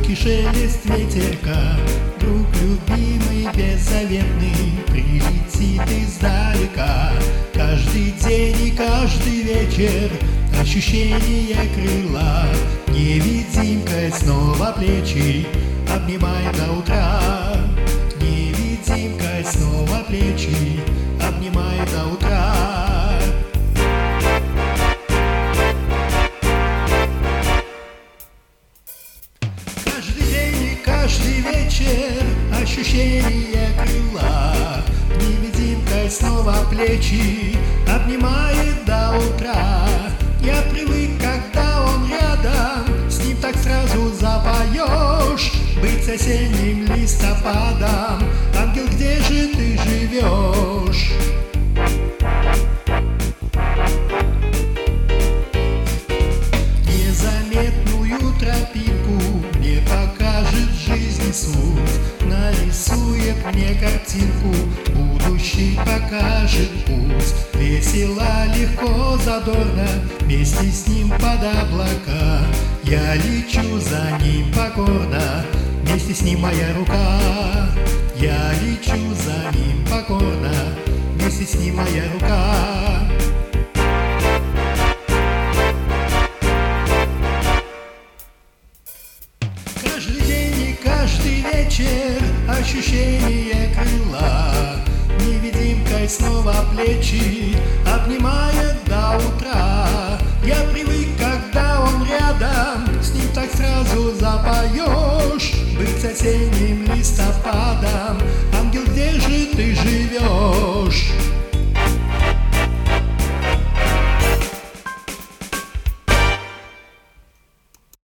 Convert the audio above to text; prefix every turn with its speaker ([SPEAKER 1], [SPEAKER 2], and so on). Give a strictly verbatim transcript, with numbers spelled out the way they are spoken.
[SPEAKER 1] Тихий шелест ветерка, друг любимый, беззаветный, прилетит издалека. Каждый день и каждый вечер ощущение крыла, невидимкой снова плечи обнимай до утра. Невидимкой снова плечи обнимай до утра. Каждый день и каждый вечер ощущение крыла, невидимкой снова плечи обнимает до утра. Я привык, когда он рядом, с ним так сразу запоешь, быть осенним листопадом. Ангел, где же ты живешь? Незаметную тропинку мне покажет жизни суд, нарисует мне картинку, будущий покажет путь. Весело, легко, задорно, вместе с ним под облака. Я лечу за ним покорно, вместе с ним моя рука. Я лечу за ним покорно, вместе с ним моя рука. Каждый день и каждый вечер ощущение крыла, невидимкой снова плечи обнимает до утра. Я привык, когда он рядом, с ним так сразу запоешь, быть осенним листопадом. Ангел, где же ты живешь?